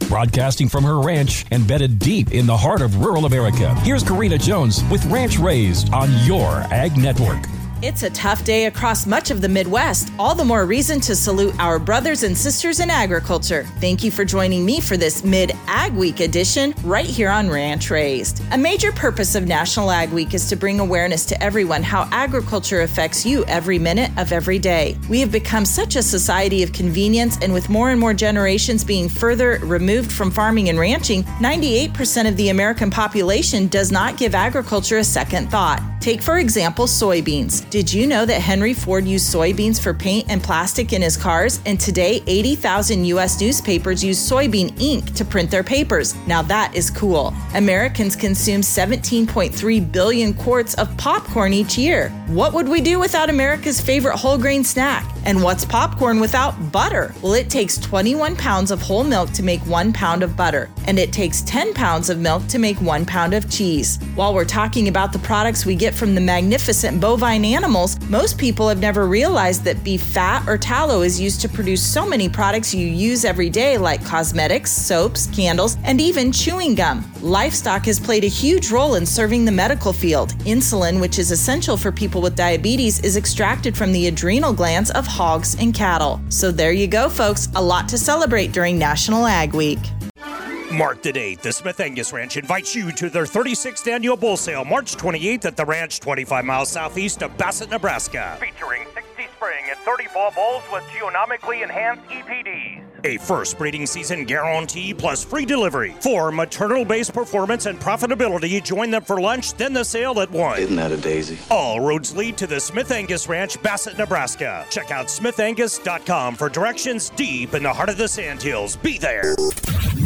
Broadcasting from her ranch embedded deep in the heart of rural America, here's Karina Jones with Ranch Raised on your Ag Network. It's a tough day across much of the Midwest. All the more reason to salute our brothers and sisters in agriculture. Thank you for joining me for this Mid-Ag Week edition right here on Ranch Raised. A major purpose of National Ag Week is to bring awareness to everyone how agriculture affects you every minute of every day. We have become such a society of convenience, and with more and more generations being further removed from farming and ranching, 98% of the American population does not give agriculture a second thought. Take, for example, soybeans. Did you know that Henry Ford used soybeans for paint and plastic in his cars? And today, 80,000 U.S. newspapers use soybean ink to print their papers. Now that is cool. Americans consume 17.3 billion quarts of popcorn each year. What would we do without America's favorite whole grain snack? And what's popcorn without butter? Well, it takes 21 pounds of whole milk to make 1 pound of butter, and it takes 10 pounds of milk to make 1 pound of cheese. While we're talking about the products we get from the magnificent bovine animals, most people have never realized that beef fat or tallow is used to produce so many products you use every day, like cosmetics, soaps, candles, and even chewing gum. Livestock has played a huge role in serving the medical field. Insulin, which is essential for people with diabetes, is extracted from the adrenal glands of hogs and cattle. So there you go, folks. A lot to celebrate during National Ag Week. Mark the date. The Smith Angus Ranch invites you to their 36th annual bull sale, March 28th at the ranch, 25 miles southeast of Bassett, Nebraska. Featuring 60 spring and 30 fall bulls with geonomically enhanced EPDs. A first breeding season guarantee plus free delivery. For maternal-based performance and profitability, join them for lunch, then the sale at 1. Isn't that a daisy? All roads lead to the Smith Angus Ranch, Bassett, Nebraska. Check out smithangus.com for directions deep in the heart of the Sandhills. Be there.